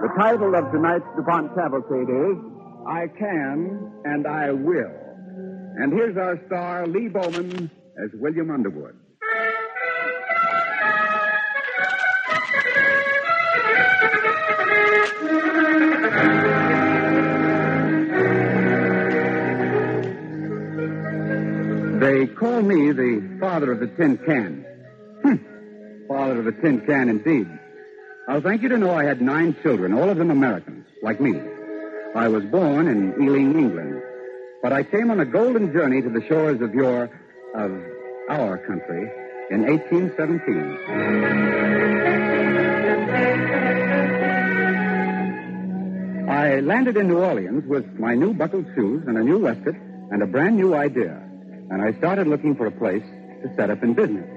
The title of tonight's DuPont Cavalcade is I Can and I Will. And here's our star, Lee Bowman, as William Underwood. They call me the father of the tin can. Father of the tin can, indeed. I'll thank you to know I had 9 children, all of them Americans, like me. I was born in Ealing, England. But I came on a golden journey to the shores of our country in 1817. I landed in New Orleans with my new buckled shoes and a new waistcoat and a brand new idea. And I started looking for a place to set up in business.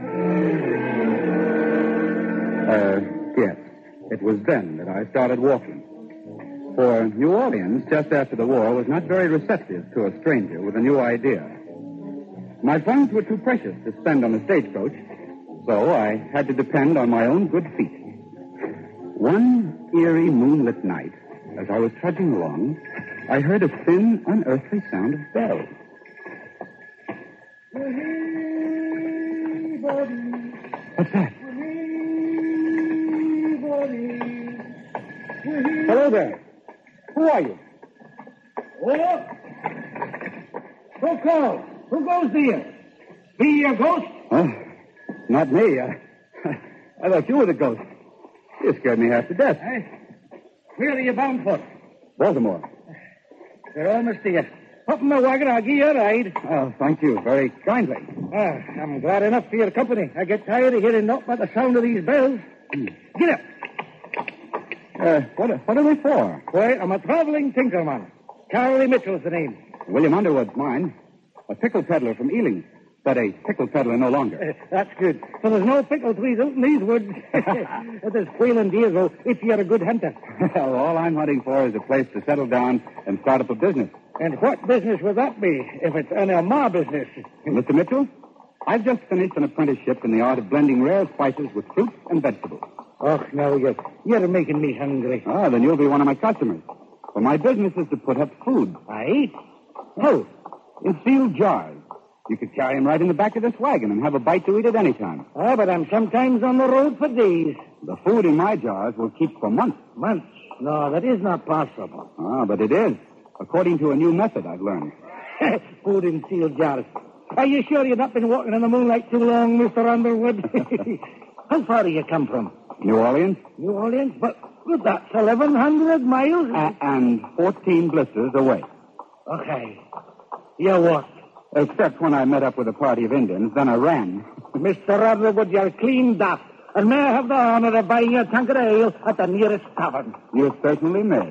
Yes. It was then that I started walking. For New Orleans, just after the war, was not very receptive to a stranger with a new idea. My funds were too precious to spend on the stagecoach, so I had to depend on my own good feet. One eerie moonlit night, as I was trudging along, I heard a thin, unearthly sound of bells. What's that? Hello there. Who are you? Oh? Who calls? Who goes there? Be your ghost? Oh, not me. I thought you were the ghost. You scared me half to death. Where are you bound for? Baltimore. They're almost to you. Up in the wagon, I'll give you a ride. Oh, thank you very kindly. I'm glad enough for your company. I get tired of hearing nothing but the sound of these bells. Get up. What are they for? Why, I'm a traveling tinkerman. Charlie Mitchell's the name. William Underwood's mine. A pickle peddler from Ealing. But a pickle peddler no longer. That's good. So there's no pickle trees out in these woods. There's quailing deer, though, if you're a good hunter. Well, all I'm hunting for is a place to settle down and start up a business. And what business would that be, if it's an Elmar business? Mr. Mitchell, I've just finished an apprenticeship in the art of blending rare spices with fruits and vegetables. Oh, no, you're making me hungry. Ah, then you'll be one of my customers. For my business is to put up food. Aye? Oh, in sealed jars. You could carry them right in the back of this wagon and have a bite to eat at any time. But I'm sometimes on the road for days. The food in my jars will keep for months. Months? No, that is not possible. But it is, according to a new method I've learned. Food in sealed jars. Are you sure you've not been walking in the moonlight too long, Mr. Underwood? How far do you come from? New Orleans? New Orleans? But that's 1,100 miles. And 14 blisters away. Okay. You what? Except when I met up with a party of Indians, then I ran. Mr. Underwood, you're clean daft. And may I have the honor of buying a tankard of ale at the nearest tavern? You certainly may.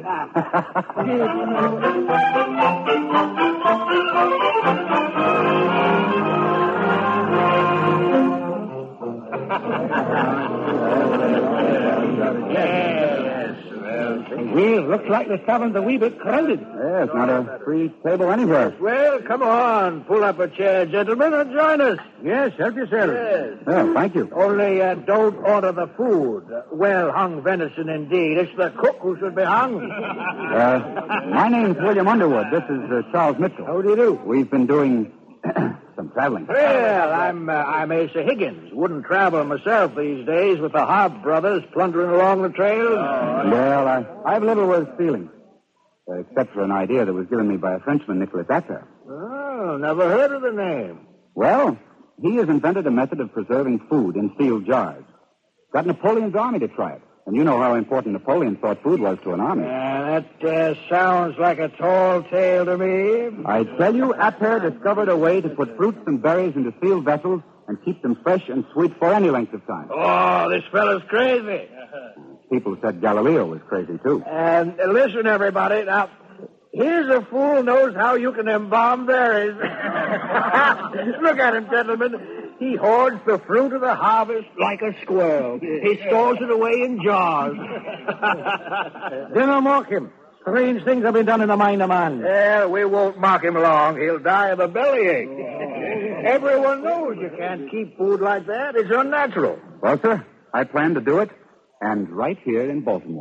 Well, looks like the tavern's a wee bit crowded. Yes, not a free table anywhere. Well, come on. Pull up a chair, gentlemen, and join us. Yes, help yourself. Yes. Oh, thank you. Only don't order the food. Well-hung venison, indeed. It's the cook who should be hung. My name's William Underwood. This is Charles Mitchell. How do you do? We've been doing some traveling. Well, I'm Asa Higgins. Wouldn't travel myself these days with the Hobb brothers plundering along the trail. Well, I've little worth feeling. Except for an idea that was given me by a Frenchman, Nicholas Attard. Oh, never heard of the name. Well, he has invented a method of preserving food in sealed jars. Got Napoleon's army to try it. And you know how important Napoleon thought food was to an army. That sounds like a tall tale to me. I tell you, Attard discovered a way to put fruits and berries into sealed vessels and keep them fresh and sweet for any length of time. Oh, this fellow's crazy. People said Galileo was crazy, too. And listen, everybody. Now, here's a fool knows how you can embalm berries. Look at him, gentlemen. He hoards the fruit of the harvest like a squirrel. He stores it away in jars. Dinner mock him. Strange things have been done in the mind of man. Well, we won't mock him long. He'll die of a bellyache. Everyone knows you can't keep food like that. It's unnatural. Well, sir, I plan to do it, and right here in Baltimore.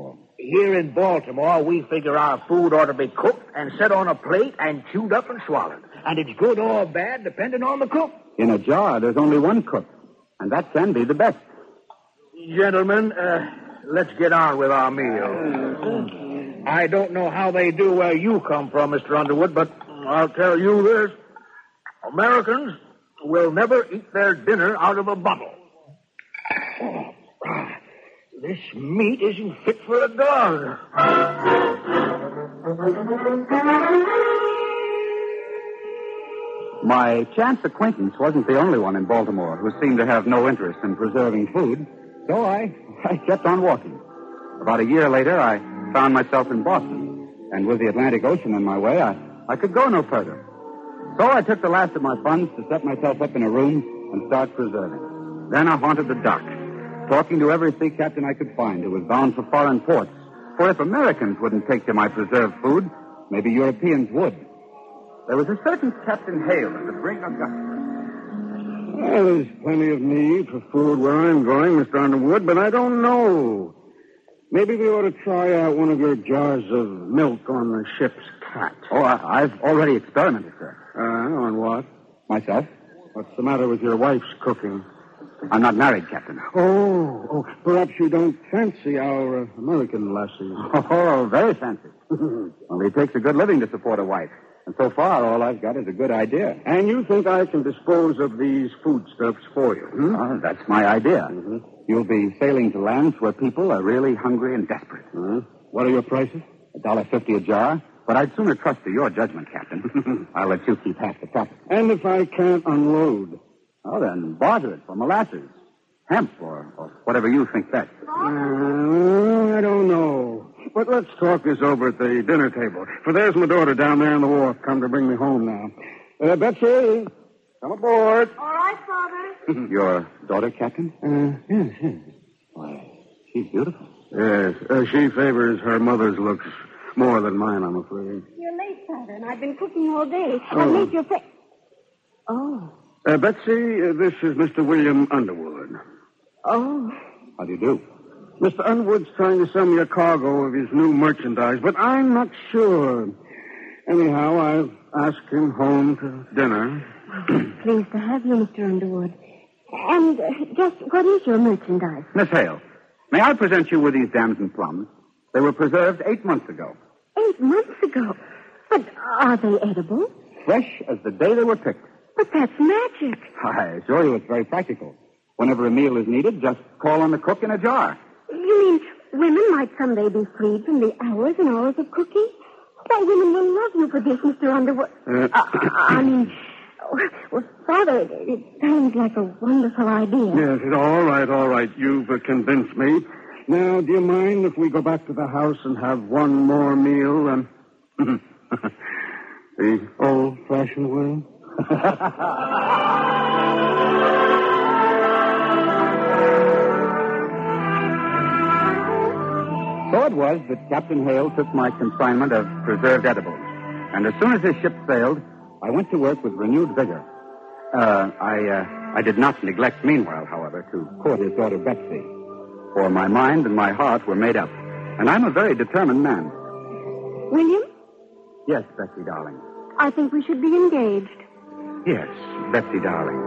Here in Baltimore, we figure our food ought to be cooked and set on a plate and chewed up and swallowed. And it's good or bad depending on the cook. In a jar, there's only one cook, and that can be the best. Gentlemen, let's get on with our meal. I don't know how they do where you come from, Mr. Underwood, but I'll tell you this. Americans will never eat their dinner out of a bottle. This meat isn't fit for a dog. My chance acquaintance wasn't the only one in Baltimore who seemed to have no interest in preserving food, so I kept on walking. About a year later, I found myself in Boston, and with the Atlantic Ocean in my way, I could go no further. So I took the last of my funds to set myself up in a room and start preserving. Then I haunted the docks, talking to every sea captain I could find who was bound for foreign ports. For if Americans wouldn't take to my preserved food, maybe Europeans would. There was a certain Captain Hale at the brig Augusta. Well, there's plenty of need for food where I'm going, Mr. Underwood, but I don't know. Maybe we ought to try out one of your jars of milk on the ship's cat. Oh, I've already experimented, sir. On what? Myself? What's the matter with your wife's cooking? I'm not married, Captain. Oh, perhaps you don't fancy our American lassies. Oh, very fancy. Only it takes a good living to support a wife. And so far, all I've got is a good idea. And you think I can dispose of these foodstuffs for you? Oh, that's my idea. Mm-hmm. You'll be sailing to lands where people are really hungry and desperate. What are your prices? $1.50 a jar. But I'd sooner trust to your judgment, Captain. I'll let you keep half the profit. And if I can't unload? Oh, then barter it for molasses, hemp, or whatever you think best. I don't know. But let's talk this over at the dinner table. For there's my daughter down there on the wharf, come to bring me home now. Betsy, come aboard. All right, Father. Your daughter, Captain? Yes. Why, she's beautiful. Yes, she favors her mother's looks more than mine, I'm afraid. You're late, Father, and I've been cooking all day. I've made your face. Oh. Betsy, this is Mr. William Underwood. Oh. How do you do? Mr. Underwood's trying to sell me a cargo of his new merchandise, but I'm not sure. Anyhow, I've asked him home to dinner. Pleased to have you, Mr. Underwood. And just what is your merchandise? Miss Hale, may I present you with these damson plums? They were preserved 8 months ago. 8 months ago? But are they edible? Fresh as the day they were picked. But that's magic. I assure you it's very practical. Whenever a meal is needed, just call on the cook in a jar. You mean women might someday be freed from the hours and hours of cooking? Why, women will love you for this, Mr. Underwood. Well, Father, it sounds like a wonderful idea. Yes, all right. You've convinced me. Now, do you mind if we go back to the house and have one more meal? The old-fashioned way? So it was that Captain Hale took my consignment of preserved edibles. And as soon as his ship sailed, I went to work with renewed vigor. I did not neglect meanwhile, however, to court his daughter Betsy. For my mind and my heart were made up. And I'm a very determined man. William? Yes, Betsy, darling. I think we should be engaged. Yes, Betsy, darling.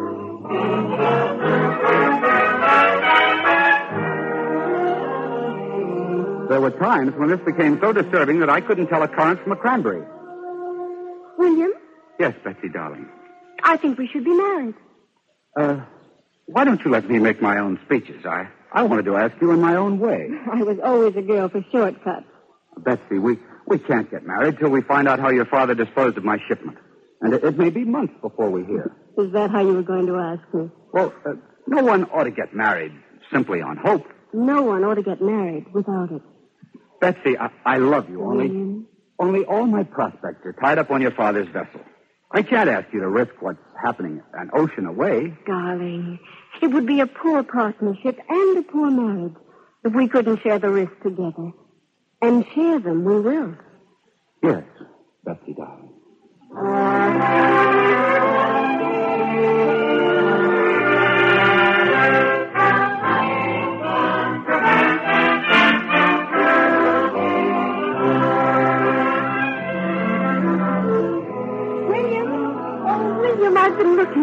There were times when this became so disturbing that I couldn't tell a currant from a cranberry. William? Yes, Betsy, darling. I think we should be married. Why don't you let me make my own speeches? I wanted to ask you in my own way. I was always a girl for shortcuts. Betsy, we can't get married till we find out how your father disposed of my shipment. And it may be months before we hear. Is that how you were going to ask me? Well, no one ought to get married simply on hope. No one ought to get married without it. Betsy, I love you. William. Only all my prospects are tied up on your father's vessel. I can't ask you to risk what's happening an ocean away. Darling, it would be a poor partnership and a poor marriage if we couldn't share the risk together. And share them we will. Yes, Betsy, darling.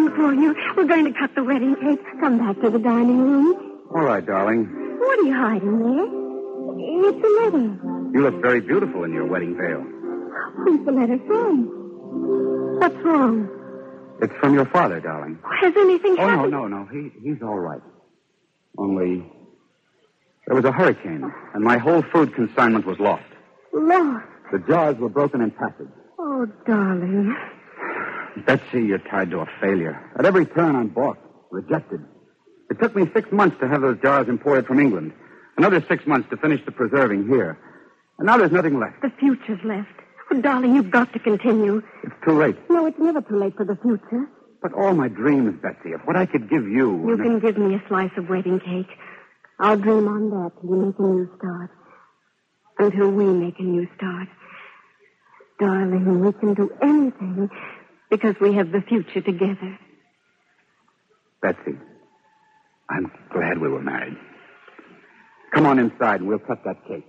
for you. We're going to cut the wedding cake. Come back to the dining room. All right, darling. What are you hiding there? It's a letter. You look very beautiful in your wedding veil. Who's the letter from? What's wrong? It's from your father, darling. Has anything Oh, happened? no. He's all right. Only there was a hurricane, and my whole food consignment was lost. Lost? The jars were broken in passage. Oh, darling. Betsy, you're tied to a failure. At every turn, I'm balked, rejected. It took me 6 months to have those jars imported from England. Another 6 months to finish the preserving here. And now there's nothing left. The future's left. Oh, darling, you've got to continue. It's too late. No, it's never too late for the future. But all my dreams, Betsy, if what I could give you... You can give me a slice of wedding cake. I'll dream on that till you make a new start. Until we make a new start. Darling, we can do anything because we have the future together. Betsy, I'm glad we were married. Come on inside and we'll cut that cake.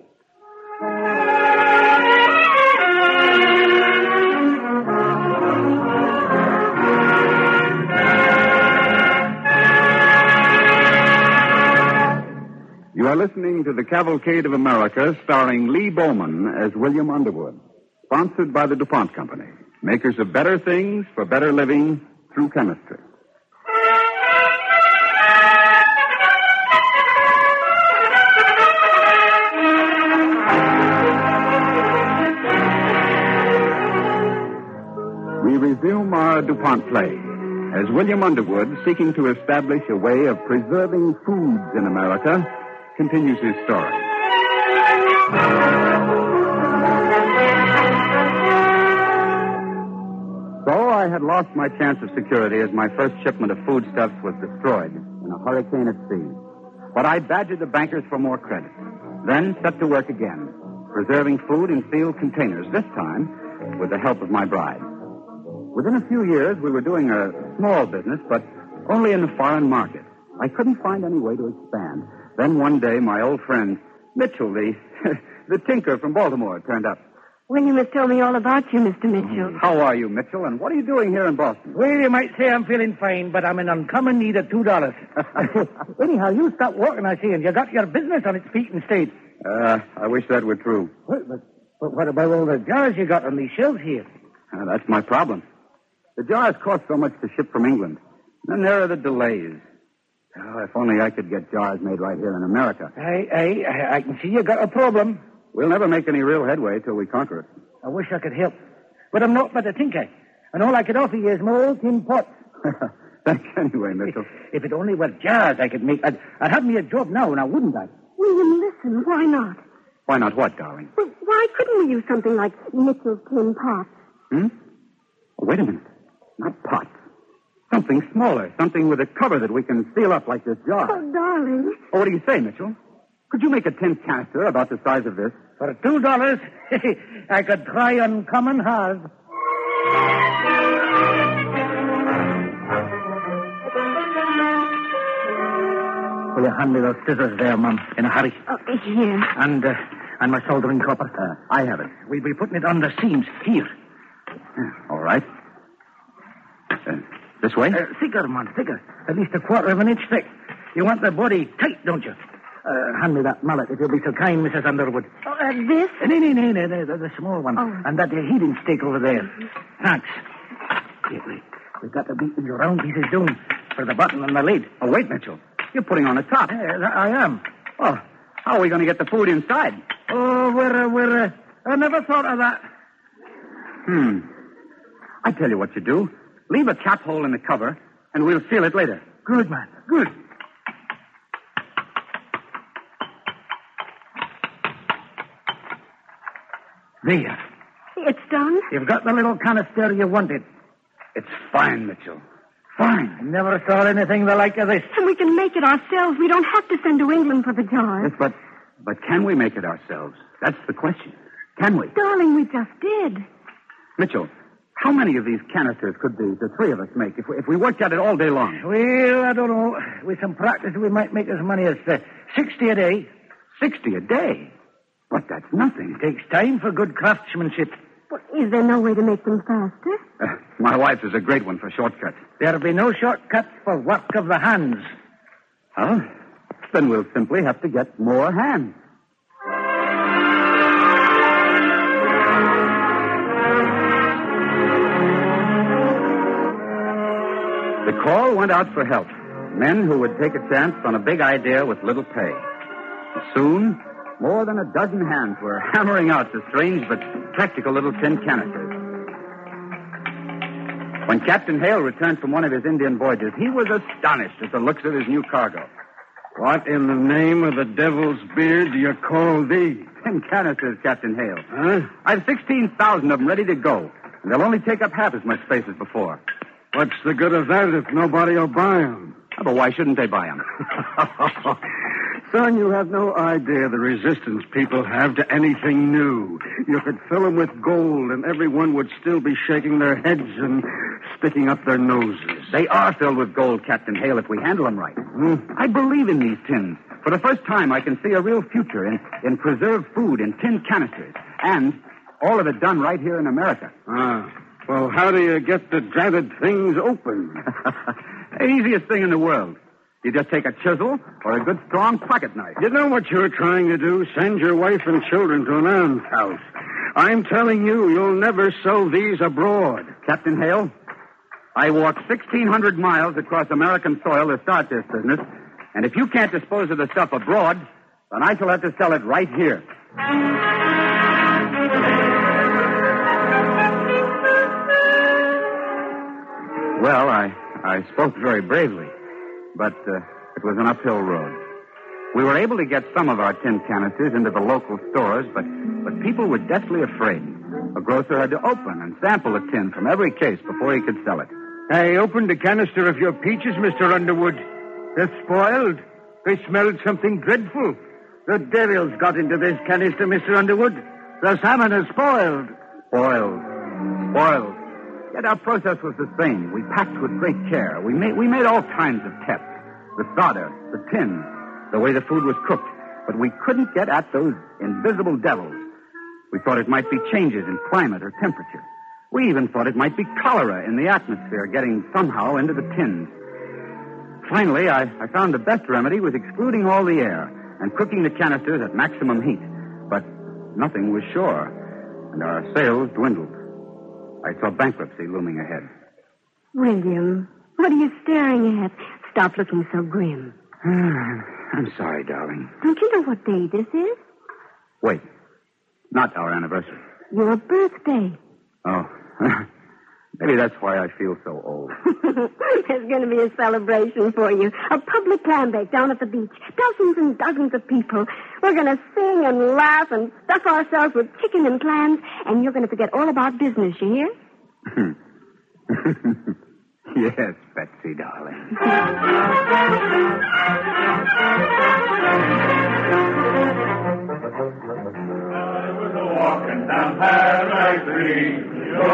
You are listening to The Cavalcade of America, starring Lee Bowman as William Underwood. Sponsored by the DuPont Company, makers of better things for better living through chemistry. We resume our DuPont play as William Underwood, seeking to establish a way of preserving foods in America, continues his story. So I had lost my chance of security as my first shipment of foodstuffs was destroyed in a hurricane at sea. But I badgered the bankers for more credit. Then set to work again, preserving food in sealed containers, this time with the help of my bride. Within a few years, we were doing a small business, but only in the foreign market. I couldn't find any way to expand. Then one day, my old friend, Mitchell, the tinker from Baltimore, turned up. William has told me all about you, Mr. Mitchell. How are you, Mitchell, and what are you doing here in Boston? Well, you might say I'm feeling fine, but I'm in uncommon need of $2. Anyhow, you stopped working, I see, and you got your business on its feet and stayed. I wish that were true. But what about all the jars you got on these shelves here? That's my problem. The jars cost so much to ship from England. Then there are the delays. Oh, if only I could get jars made right here in America. I can see you got a problem. We'll never make any real headway till we conquer it. I wish I could help. But I'm not but a tinker. And all I could offer you is my old tin pot. Thanks anyway, Mitchell. If it only were jars I could make, I'd have me a job now, now wouldn't I? William, listen, why not? Why not what, darling? Well, why couldn't we use something like Mitchell's tin pot? Oh, wait a minute. Not pots. Something smaller. Something with a cover that we can seal up like this jar. Oh, darling. Oh, what do you say, Mitchell? Could you make a tin canister about the size of this? For $2, I could try uncommon hard. Will you hand me those scissors there, Mum, in a hurry? Oh, here. And my soldering copper. I have it. We'll be putting it on the seams here. All right. This way? Thicker, man, thicker. At least a quarter of an inch thick. You want the body tight, don't you? Hand me that mallet, if you'll be so kind, Mrs. Underwood. This? No, the small one. Oh. And that heating stick over there. Thanks. We've got to beat these round pieces down for the button and the lid. Oh, wait, Mitchell. You're putting on the top. I am. Oh, how are we going to get the food inside? Oh, we're I never thought of that. I tell you what you do. Leave a cap hole in the cover, and we'll seal it later. Good, man. Good. There. It's done? You've got the little canister you wanted. It's fine, Mitchell. Fine. I never saw anything the like of this. And we can make it ourselves. We don't have to send to England for the jars. Yes, but can we make it ourselves? That's the question. Can we? Darling, we just did. Mitchell, how many of these canisters could the three of us make if we worked at it all day long? Well, I don't know. With some practice, we might make as many as 60 a day. 60 a day? But that's nothing. It takes time for good craftsmanship. Well, is there no way to make them faster? My wife's is a great one for shortcuts. There'll be no shortcuts for work of the hands. Oh? Then we'll simply have to get more hands. The call went out for help. Men who would take a chance on a big idea with little pay. Soon, more than a dozen hands were hammering out the strange but practical little tin canisters. When Captain Hale returned from one of his Indian voyages, he was astonished at the looks of his new cargo. What in the name of the devil's beard do you call these? Tin canisters, Captain Hale. Huh? I've 16,000 of them ready to go, and they'll only take up half as much space as before. What's the good of that if nobody will buy them? Oh, but why shouldn't they buy them? Son, you have no idea the resistance people have to anything new. You could fill them with gold, and everyone would still be shaking their heads and sticking up their noses. They are filled with gold, Captain Hale, if we handle them right. I believe in these tins. For the first time, I can see a real future in preserved food in tin canisters. And all of it done right here in America. Well, how do you get the dratted things open? The easiest thing in the world. You just take a chisel or a good strong pocket knife. You know what you're trying to do? Send your wife and children to an almshouse. I'm telling you, you'll never sell these abroad. Captain Hale, I walked 1,600 miles across American soil to start this business, and if you can't dispose of the stuff abroad, then I shall have to sell it right here. Well, I spoke very bravely, but it was an uphill road. We were able to get some of our tin canisters into the local stores, but people were deathly afraid. A grocer had to open and sample a tin from every case before he could sell it. I opened a canister of your peaches, Mr. Underwood. They're spoiled. They smelled something dreadful. The devil's got into this canister, Mr. Underwood. The salmon is spoiled. Spoiled. Yet our process was the same. We packed with great care. We made all kinds of tests. The solder, the tin, the way the food was cooked. But we couldn't get at those invisible devils. We thought it might be changes in climate or temperature. We even thought it might be cholera in the atmosphere getting somehow into the tins. Finally, I found the best remedy was excluding all the air and cooking the canisters at maximum heat. But nothing was sure, and our sales dwindled. I saw bankruptcy looming ahead. William, what are you staring at? Stop looking so grim. I'm sorry, darling. Don't you know what day this is? Wait. Not our anniversary. Your birthday. Oh. Maybe that's why I feel so old. There's going to be a celebration for you. A public clam bake down at the beach. Dozens and dozens of people. We're going to sing and laugh and stuff ourselves with chicken and clams, and you're going to forget all about business, you hear? Yes, Betsy, darling. I was walking down Paradise Green.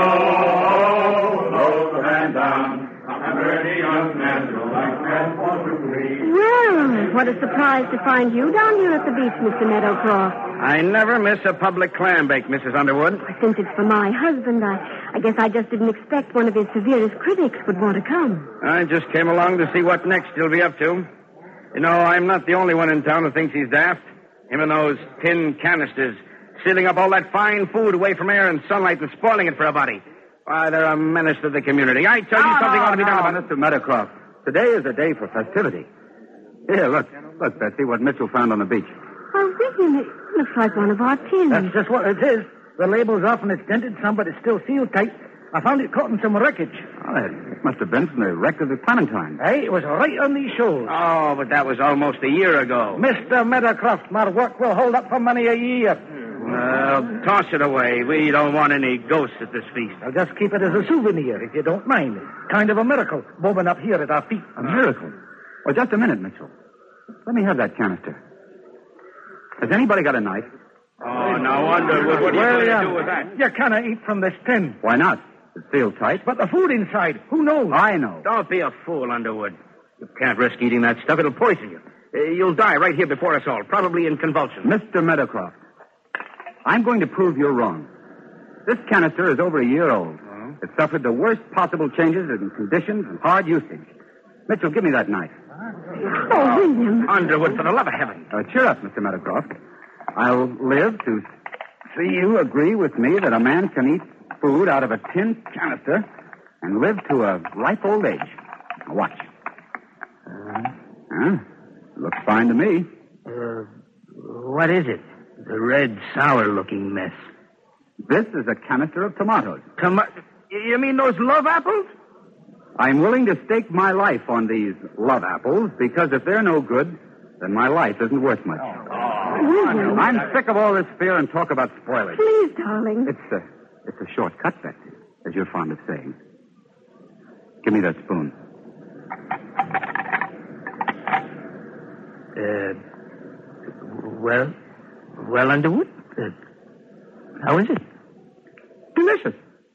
Throw the hand down. I'm very unnatural, like that water green. Well, what a surprise to find you down here at the beach, Mr. Meadowcroft. I never miss a public clam bake, Mrs. Underwood. Since it's for my husband, I guess I just didn't expect one of his severest critics would want to come. I just came along to see what next he'll be up to. You know, I'm not the only one in town who thinks he's daft. Him and those tin canisters, sealing up all that fine food away from air and sunlight and spoiling it for everybody. Why, they're a menace to the community. I tell you something ought to be done about it. Mr. Meadowcroft, today is a day for festivity. Here, look, Betsy, what Mitchell found on the beach. Oh, William, it looks like one of our tins. That's just what it is. The label's off and it's dented some, but it's still sealed tight. I found it caught in some wreckage. Oh, it must have been from the wreck of the Clementine. Hey, it was right on these shoals. Oh, but that was almost a year ago. Mr. Meadowcroft, my work will hold up for many a year. Well, toss it away. We don't want any ghosts at this feast. I'll just keep it as a souvenir, if you don't mind. Kind of a miracle, bobbing up here at our feet. A miracle? Oh, just a minute, Mitchell. Let me have that canister. Has anybody got a knife? Oh, no wonder. What are you going to do with that? You cannot eat from this tin. Why not? It's sealed tight. But the food inside, who knows? I know. Don't be a fool, Underwood. You can't risk eating that stuff. It'll poison you. You'll die right here before us all, probably in convulsions. Mr. Meadowcroft, I'm going to prove you're wrong. This canister is over a year old. It suffered the worst possible changes in conditions and hard usage. Mitchell, give me that knife. Oh, William. Underwood, for the love of heaven. Cheer up, Mr. Meadowcroft. I'll live to see you agree with me that a man can eat food out of a tin canister and live to a ripe old age. Now, watch. Looks fine to me. What is it? The red, sour-looking mess. This is a canister of tomatoes. You mean those love apples? I'm willing to stake my life on these love apples because if they're no good, then my life isn't worth much. William. I'm sick of all this fear and talk about spoilage. Please, darling. It's a shortcut, Betsy, as you're fond of saying. Give me that spoon. Well, Underwood, how is it? Delicious.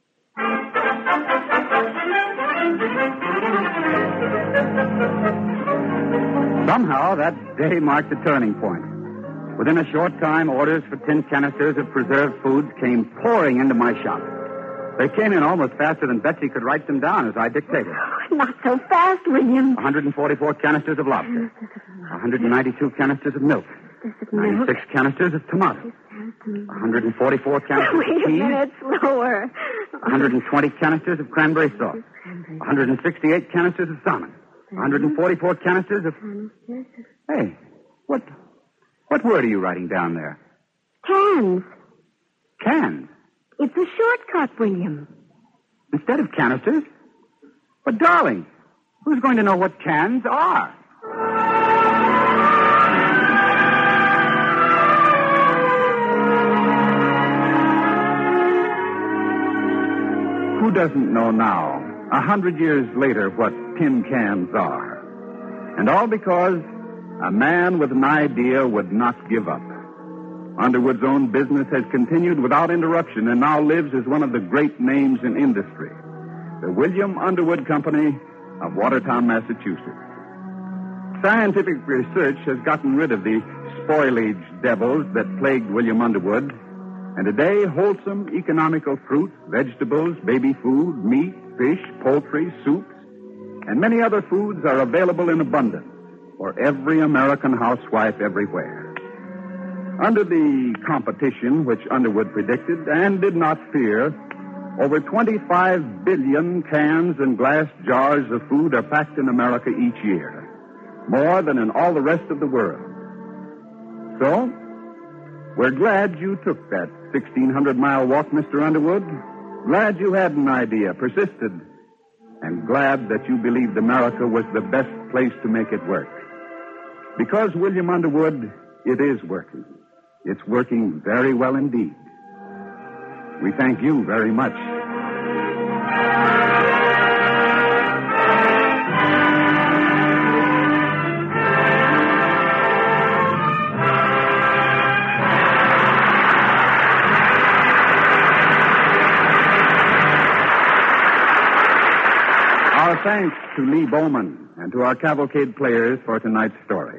Somehow, that day marked a turning point. Within a short time, orders for tin canisters of preserved foods came pouring into my shop. They came in almost faster than Betsy could write them down as I dictated. Not so fast, William. 144 canisters of lobster. 192 canisters of milk. 96 canisters of tomatoes. 144 canisters of cheese. Wait a minute, slower. 120 canisters of cranberry sauce. 168 canisters of salmon. 144 canisters of... Hey, what word are you writing down there? Cans. Cans? It's a shortcut, William. Instead of canisters? But, darling, who's going to know what cans are? Who doesn't know now, 100 years later, what tin cans are? And all because a man with an idea would not give up. Underwood's own business has continued without interruption and now lives as one of the great names in industry. The William Underwood Company of Watertown, Massachusetts. Scientific research has gotten rid of the spoilage devils that plagued William Underwood. And today, wholesome, economical fruits, vegetables, baby food, meat, fish, poultry, soups, and many other foods are available in abundance for every American housewife everywhere. Under the competition which Underwood predicted and did not fear, over 25 billion cans and glass jars of food are packed in America each year, more than in all the rest of the world. So, we're glad you took that 1,600-mile walk, Mr. Underwood. Glad you had an idea, persisted, and glad that you believed America was the best place to make it work. Because, William Underwood, it is working. It's working very well indeed. We thank you very much. Our thanks to Lee Bowman and to our cavalcade players for tonight's story.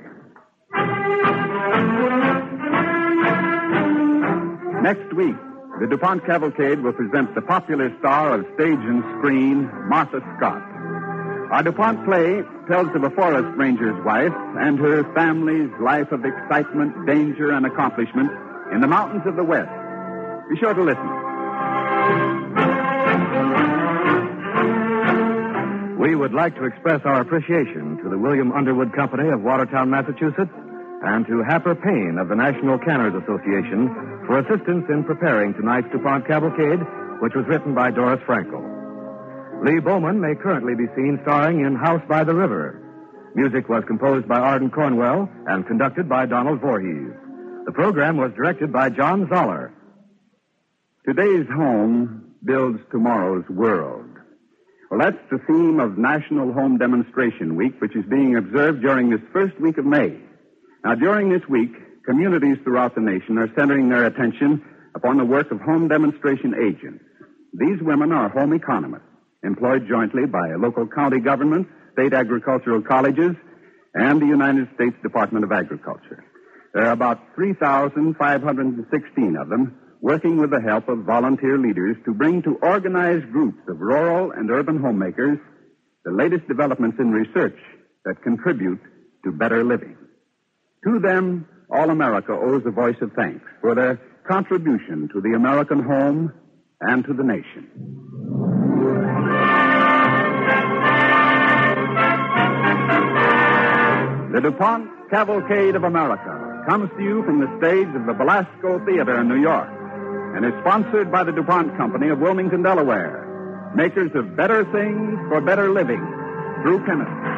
Next week, the DuPont Cavalcade will present the popular star of stage and screen, Martha Scott. Our DuPont play tells of a forest ranger's wife and her family's life of excitement, danger, and accomplishment in the mountains of the West. Be sure to listen. We would like to express our appreciation to the William Underwood Company of Watertown, Massachusetts, and to Happer Payne of the National Canners Association for assistance in preparing tonight's DuPont Cavalcade, which was written by Doris Frankel. Lee Bowman may currently be seen starring in House by the River. Music was composed by Arden Cornwell and conducted by Donald Voorhees. The program was directed by John Zoller. Today's home builds tomorrow's world. Well, that's the theme of National Home Demonstration Week, which is being observed during this first week of May. Now, during this week, communities throughout the nation are centering their attention upon the work of home demonstration agents. These women are home economists, employed jointly by local county governments, state agricultural colleges, and the United States Department of Agriculture. There are about 3,516 of them working with the help of volunteer leaders to bring to organized groups of rural and urban homemakers the latest developments in research that contribute to better living. To them, all America owes a voice of thanks for their contribution to the American home and to the nation. The DuPont Cavalcade of America comes to you from the stage of the Belasco Theater in New York and is sponsored by the DuPont Company of Wilmington, Delaware, makers of better things for better living through chemistry.